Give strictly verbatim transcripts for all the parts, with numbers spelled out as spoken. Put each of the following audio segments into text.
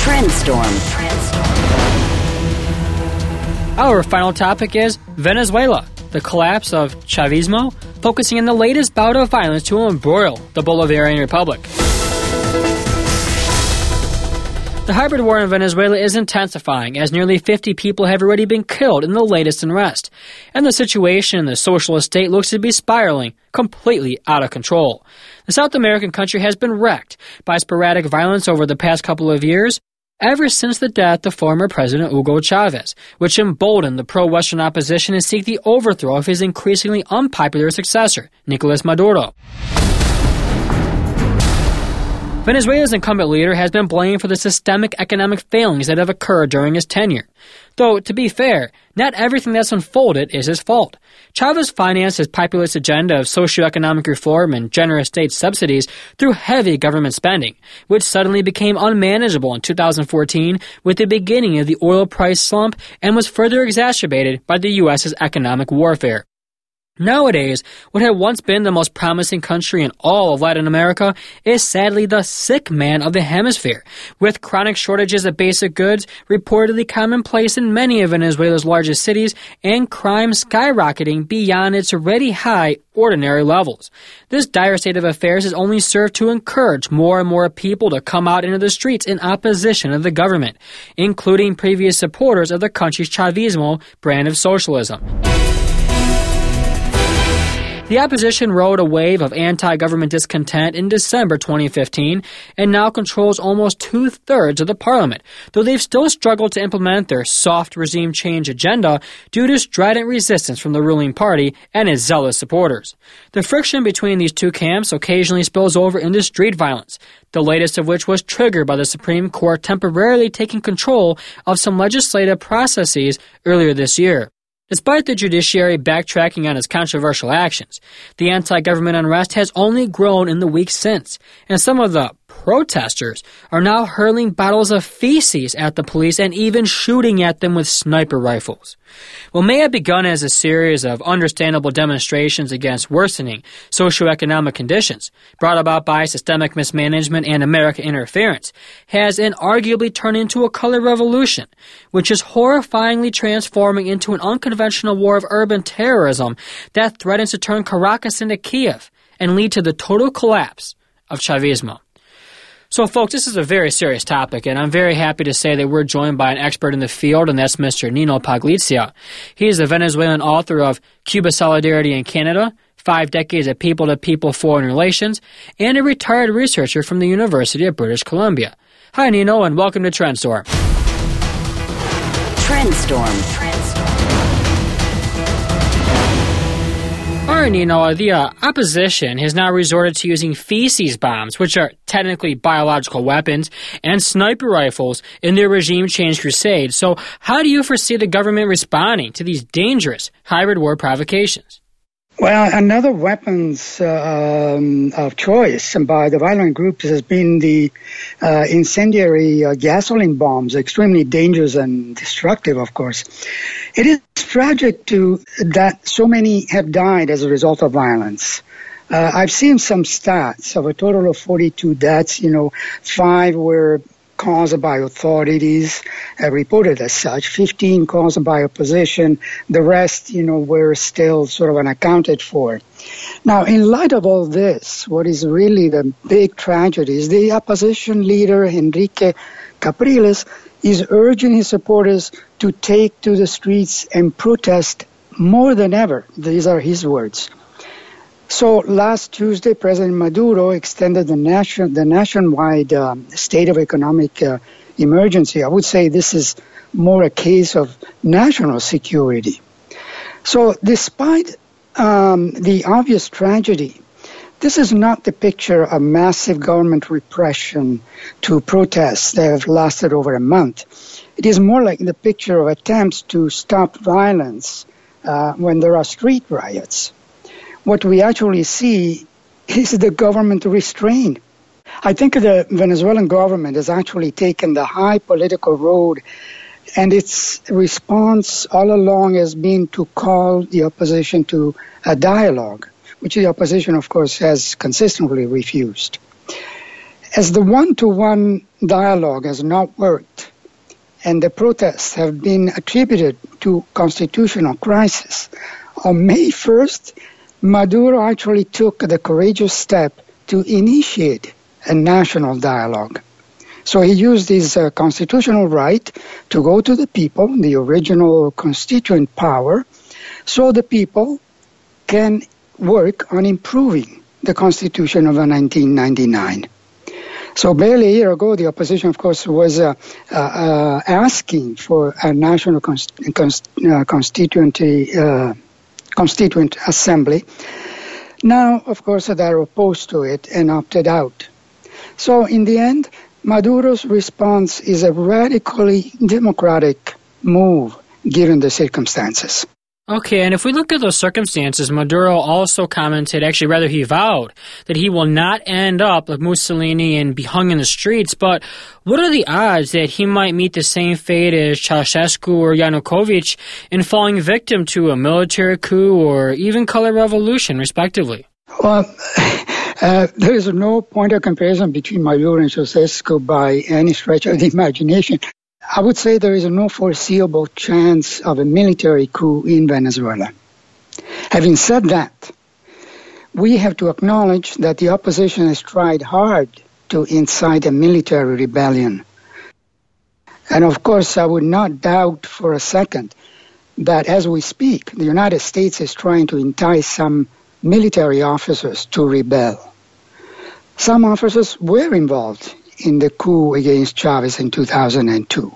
Trendstorm. Our final topic is Venezuela, the collapse of Chavismo, focusing on the latest bout of violence to embroil the Bolivarian Republic. The hybrid war in Venezuela is intensifying as nearly fifty people have already been killed in the latest unrest, and the situation in the socialist state looks to be spiraling completely out of control. The South American country has been wrecked by sporadic violence over the past couple of years, ever since the death of former President Hugo Chavez, which emboldened the pro-Western opposition to seek the overthrow of his increasingly unpopular successor, Nicolas Maduro. Venezuela's incumbent leader has been blamed for the systemic economic failings that have occurred during his tenure. Though, to be fair, not everything that's unfolded is his fault. Chavez financed his populist agenda of socioeconomic reform and generous state subsidies through heavy government spending, which suddenly became unmanageable in two thousand fourteen with the beginning of the oil price slump and was further exacerbated by the U S's economic warfare. Nowadays, what had once been the most promising country in all of Latin America is sadly the sick man of the hemisphere, with chronic shortages of basic goods reportedly commonplace in many of Venezuela's largest cities and crime skyrocketing beyond its already high ordinary levels. This dire state of affairs has only served to encourage more and more people to come out into the streets in opposition of the government, including previous supporters of the country's Chavismo brand of socialism. The opposition rode a wave of anti-government discontent in December twenty fifteen and now controls almost two-thirds of the parliament, though they've still struggled to implement their soft regime change agenda due to strident resistance from the ruling party and its zealous supporters. The friction between these two camps occasionally spills over into street violence, the latest of which was triggered by the Supreme Court temporarily taking control of some legislative processes earlier this year. Despite the judiciary backtracking on its controversial actions, the anti-government unrest has only grown in the weeks since, and some of the protesters are now hurling bottles of feces at the police and even shooting at them with sniper rifles. What may have begun as a series of understandable demonstrations against worsening socioeconomic conditions brought about by systemic mismanagement and American interference has inarguably turned into a color revolution, which is horrifyingly transforming into an unconventional war of urban terrorism that threatens to turn Caracas into Kiev and lead to the total collapse of Chavismo. So, folks, this is a very serious topic, and I'm very happy to say that we're joined by an expert in the field, and that's Mister Nino Paglia. He is the Venezuelan author of Cuba Solidarity in Canada, Five Decades of People-to-People Foreign Relations, and a retired researcher from the University of British Columbia. Hi, Nino, and welcome to Trendstorm. Trendstorm. All right, Nino, the uh, opposition has now resorted to using feces bombs, which are technically biological weapons, and sniper rifles in their regime change crusade. So how do you foresee the government responding to these dangerous hybrid war provocations? Well, another weapons uh, um, of choice by the violent groups has been the uh, incendiary uh, gasoline bombs, extremely dangerous and destructive, of course. It is tragic to that so many have died as a result of violence. Uh, I've seen some stats of a total of forty-two deaths. You know, five were caused by authorities, uh, reported as such, fifteen caused by opposition, the rest, you know, were still sort of unaccounted for. Now, in light of all this, what is really the big tragedy is the opposition leader, Enrique Capriles, is urging his supporters to take to the streets and protest more than ever. These are his words. So last Tuesday, President Maduro extended the, nation, the nationwide um, state of economic uh, emergency. I would say this is more a case of national security. So despite um, the obvious tragedy, this is not the picture of massive government repression to protests that have lasted over a month. It is more like the picture of attempts to stop violence uh, when there are street riots. What we actually see is the government restraint. I think the Venezuelan government has actually taken the high political road, and its response all along has been to call the opposition to a dialogue, which the opposition, of course, has consistently refused. As the one-to-one dialogue has not worked, and the protests have been attributed to constitutional crisis, on May first, Maduro actually took the courageous step to initiate a national dialogue. So he used his uh, constitutional right to go to the people, the original constituent power, so the people can work on improving the Constitution of nineteen ninety-nine. So barely a year ago, the opposition, of course, was uh, uh, uh, asking for a national const- const- uh, constituent, uh, constituent assembly. Now, of course, they're opposed to it and opted out. So in the end, Maduro's response is a radically democratic move, given the circumstances. Okay, and if we look at those circumstances, Maduro also commented, actually rather he vowed, that he will not end up like Mussolini and be hung in the streets, but what are the odds that he might meet the same fate as Ceausescu or Yanukovych in falling victim to a military coup or even color revolution, respectively? Well, uh, there is no point of comparison between Maduro and Ceausescu by any stretch of the imagination. I would say there is no foreseeable chance of a military coup in Venezuela. Having said that, we have to acknowledge that the opposition has tried hard to incite a military rebellion. And of course, I would not doubt for a second that as we speak, the United States is trying to entice some military officers to rebel. Some officers were involved in the coup against Chavez in two thousand two.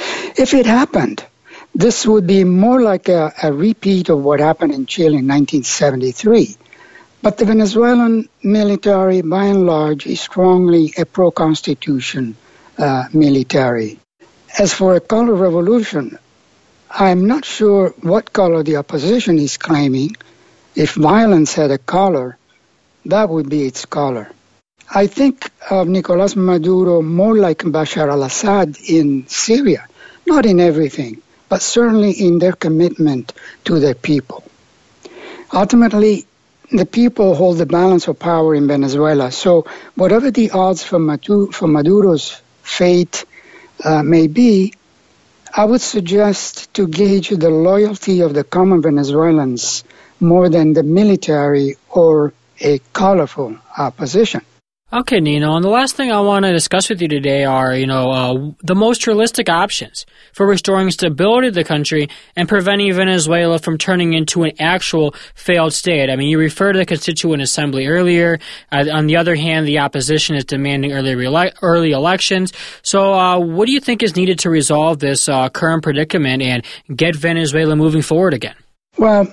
If it happened, this would be more like a, a repeat of what happened in Chile in nineteen seventy-three. But the Venezuelan military, by and large, is strongly a pro-constitution uh, military. As for a color revolution, I'm not sure what color the opposition is claiming. If violence had a color, that would be its color. I think of Nicolás Maduro more like Bashar al-Assad in Syria, not in everything, but certainly in their commitment to their people. Ultimately, the people hold the balance of power in Venezuela, so whatever the odds for, Maduro, for Maduro's fate uh, may be, I would suggest to gauge the loyalty of the common Venezuelans more than the military or a colorful opposition. Okay, Nino, and the last thing I want to discuss with you today are, you know, uh, the most realistic options for restoring stability to the country and preventing Venezuela from turning into an actual failed state. I mean, you referred to the Constituent Assembly earlier. Uh, on the other hand, the opposition is demanding early, re- early elections. So uh, what do you think is needed to resolve this uh, current predicament and get Venezuela moving forward again? Well,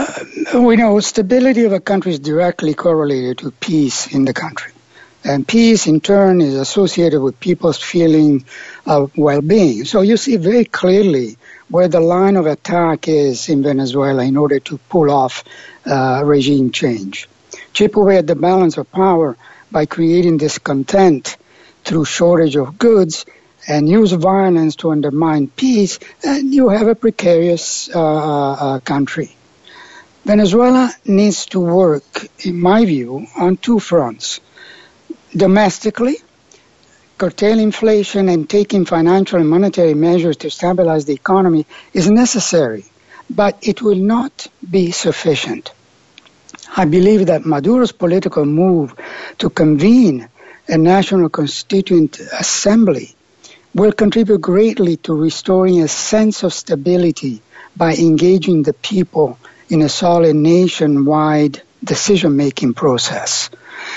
uh, we know stability of a country is directly correlated to peace in the country. And peace, in turn, is associated with people's feeling of well-being. So you see very clearly where the line of attack is in Venezuela in order to pull off uh, regime change. Chip away at the balance of power by creating discontent through shortage of goods and use violence to undermine peace, and you have a precarious uh, uh, country. Venezuela needs to work, in my view, on two fronts. Domestically, curtail inflation and taking financial and monetary measures to stabilize the economy is necessary, but it will not be sufficient. I believe that Maduro's political move to convene a national constituent assembly will contribute greatly to restoring a sense of stability by engaging the people in a solid nationwide decision-making process.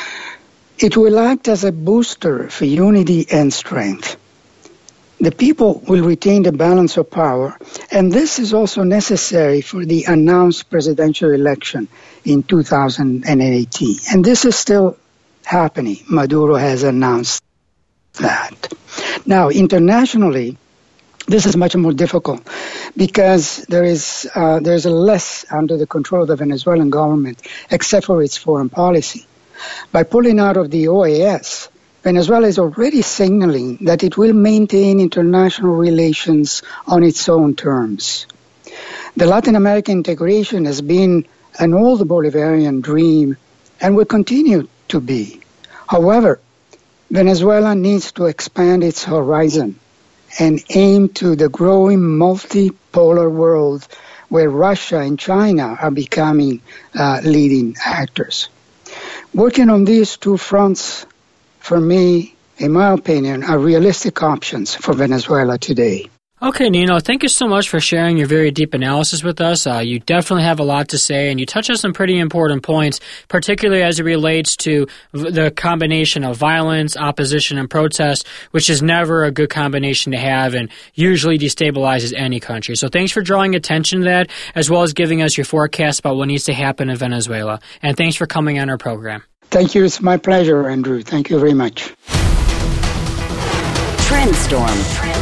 It will act as a booster for unity and strength. The people will retain the balance of power, and this is also necessary for the announced presidential election in two thousand eighteen. And this is still happening. Maduro has announced that. Now, internationally, this is much more difficult because there is uh, there is less under the control of the Venezuelan government, except for its foreign policy. By pulling out of the O A S, Venezuela is already signaling that it will maintain international relations on its own terms. The Latin American integration has been an old Bolivarian dream and will continue to be. However, Venezuela needs to expand its horizon and aim to the growing multipolar world where Russia and China are becoming uh, leading actors. Working on these two fronts, for me, in my opinion, are realistic options for Venezuela today. Okay, Nino, thank you so much for sharing your very deep analysis with us. Uh, you definitely have a lot to say, and you touch on some pretty important points, particularly as it relates to v- the combination of violence, opposition, and protest, which is never a good combination to have and usually destabilizes any country. So thanks for drawing attention to that, as well as giving us your forecast about what needs to happen in Venezuela. And thanks for coming on our program. Thank you. It's my pleasure, Andrew. Thank you very much. Trendstorm.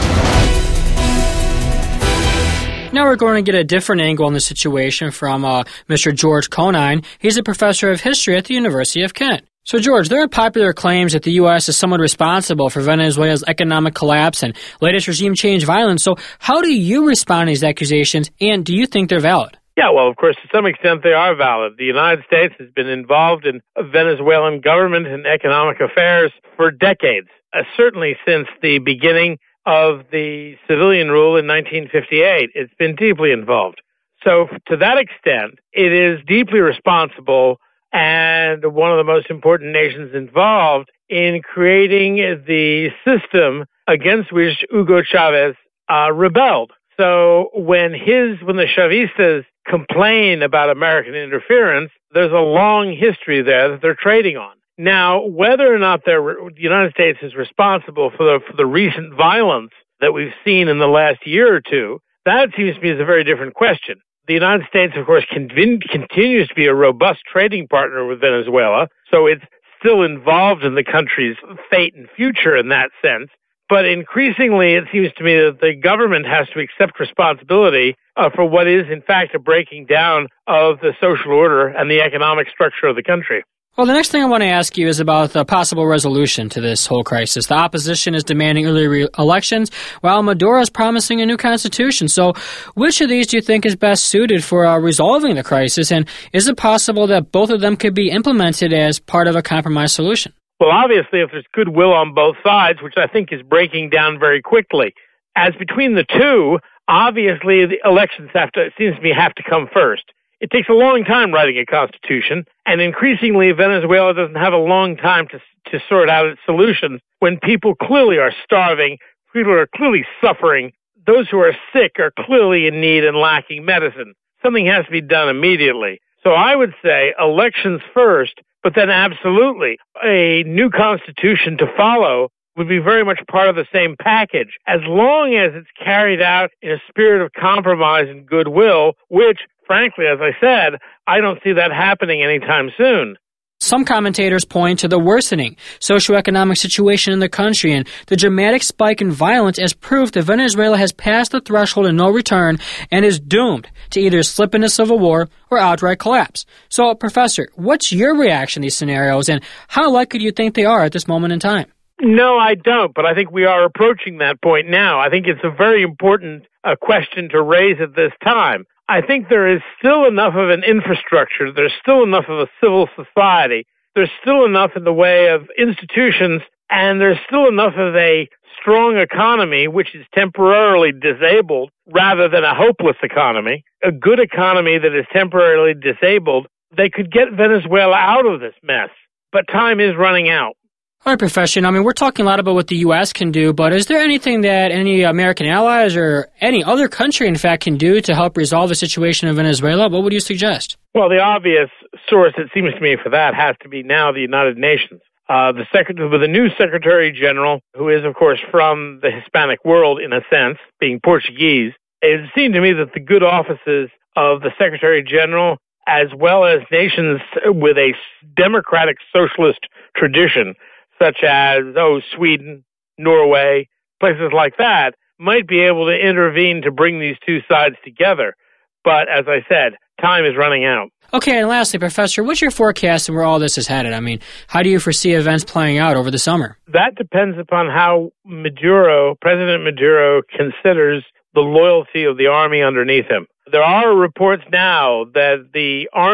Now we're going to get a different angle on the situation from uh, Mister George Conine. He's a professor of history at the University of Kent. So, George, there are popular claims that the U S is somewhat responsible for Venezuela's economic collapse and latest regime change violence. So how do you respond to these accusations, and do you think they're valid? Yeah, well, of course, to some extent they are valid. The United States has been involved in Venezuelan government and economic affairs for decades, uh, certainly since the beginning of the civilian rule in nineteen fifty-eight. It's been deeply involved. So to that extent, it is deeply responsible and one of the most important nations involved in creating the system against which Hugo Chavez uh, rebelled. So when his, when the Chavistas complain about American interference, there's a long history there that they're trading on. Now, whether or not the United States is responsible for the, for the recent violence that we've seen in the last year or two, that seems to me is a very different question. The United States, of course, convin- continues to be a robust trading partner with Venezuela, so it's still involved in the country's fate and future in that sense. But increasingly, it seems to me that the government has to accept responsibility uh, for what is, in fact, a breaking down of the social order and the economic structure of the country. Well, the next thing I want to ask you is about the possible resolution to this whole crisis. The opposition is demanding early re- elections, while Maduro is promising a new constitution. So which of these do you think is best suited for uh, resolving the crisis, and is it possible that both of them could be implemented as part of a compromise solution? Well, obviously, if there's goodwill on both sides, which I think is breaking down very quickly, as between the two, obviously the elections have to, it seems to me, have to come first. It takes a long time writing a constitution, and increasingly Venezuela doesn't have a long time to to sort out its solutions when people clearly are starving, people are clearly suffering, those who are sick are clearly in need and lacking medicine. Something has to be done immediately. So I would say elections first, but then absolutely a new constitution to follow would be very much part of the same package, as long as it's carried out in a spirit of compromise and goodwill, which, frankly, as I said, I don't see that happening anytime soon. Some commentators point to the worsening socioeconomic situation in the country and the dramatic spike in violence as proof that Venezuela has passed the threshold of no return and is doomed to either slip into civil war or outright collapse. So, Professor, what's your reaction to these scenarios, and how likely do you think they are at this moment in time? No, I don't, but I think we are approaching that point now. I think it's a very important uh, question to raise at this time. I think there is still enough of an infrastructure, there's still enough of a civil society, there's still enough in the way of institutions, and there's still enough of a strong economy, which is temporarily disabled rather than a hopeless economy, a good economy that is temporarily disabled. They could get Venezuela out of this mess, but time is running out. All right, Professor, I mean, we're talking a lot about what the U S can do, but is there anything that any American allies or any other country, in fact, can do to help resolve the situation in Venezuela? What would you suggest? Well, the obvious source, it seems to me, for that has to be now the United Nations. Uh, the secretary, with the new Secretary General, who is, of course, from the Hispanic world, in a sense, being Portuguese, it seemed to me that the good offices of the Secretary General, as well as nations with a democratic socialist tradition, such as, oh, Sweden, Norway, places like that, might be able to intervene to bring these two sides together. But, as I said, time is running out. Okay, and lastly, Professor, what's your forecast and where all this is headed? I mean, how do you foresee events playing out over the summer? That depends upon how Maduro, President Maduro, considers the loyalty of the army underneath him. There are reports now that the army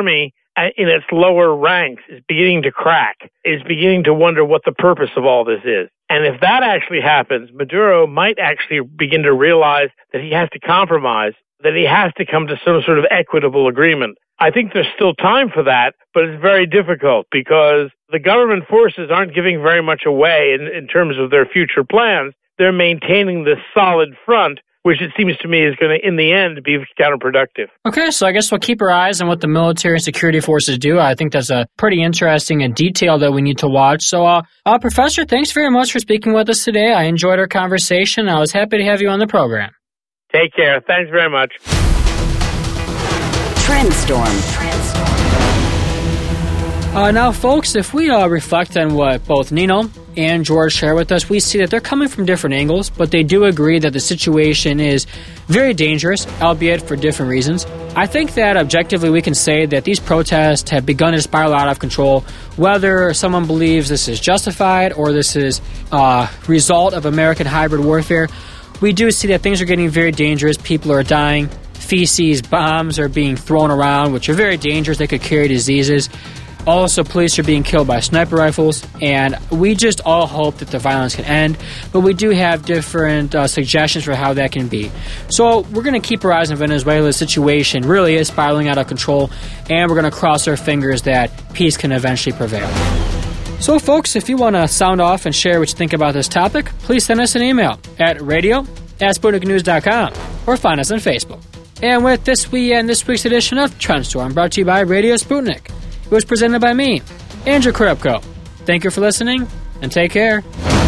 in its lower ranks is beginning to crack, is beginning to wonder what the purpose of all this is. And if that actually happens, Maduro might actually begin to realize that he has to compromise, that he has to come to some sort of equitable agreement. I think there's still time for that, but it's very difficult because the government forces aren't giving very much away in, in terms of their future plans. They're maintaining this solid front, which it seems to me is going to, in the end, be counterproductive. Okay, so I guess we'll keep our eyes on what the military and security forces do. I think that's a pretty interesting and detail that we need to watch. So, uh, uh, Professor, thanks very much for speaking with us today. I enjoyed our conversation. I was happy to have you on the program. Take care. Thanks very much. Trendstorm. Uh, now, folks, if we uh, reflect on what both Nino and George share with us, we see that they're coming from different angles, but they do agree that the situation is very dangerous, albeit for different reasons. I think that objectively we can say that these protests have begun to spiral out of control, whether someone believes this is justified or this is a uh, result of American hybrid warfare. We do see that things are getting very dangerous. People are dying. Feces, bombs are being thrown around, which are very dangerous. They could carry diseases. Also, police are being killed by sniper rifles, and we just all hope that the violence can end, but we do have different uh, suggestions for how that can be. So we're going to keep our eyes on Venezuela's situation really is spiraling out of control, and we're going to cross our fingers that peace can eventually prevail. So, folks, if you want to sound off and share what you think about this topic, please send us an email at radio at sputnik news dot com or find us on Facebook. And with this, we end this week's edition of Trendstorm, brought to you by Radio Sputnik. It was presented by me, Andrew Krepko. Thank you for listening, and take care.